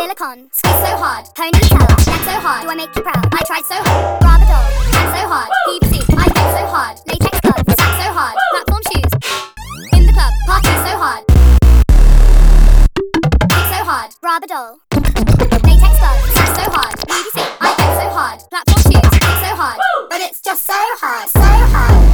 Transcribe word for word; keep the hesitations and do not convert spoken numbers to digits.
Silicon, squeeze so hard. Ponytail, neck so hard. Do I make you proud? I tried so hard. Rubber doll, hand so hard. P V C, I bent so hard. Latex gloves, sack so hard. Platform shoes, in the club, party so hard. Kick so hard. Rubber doll, latex gloves, sack so hard. P V C, I bent so hard. Platform shoes, kick so hard. But it's just so hard, so hard.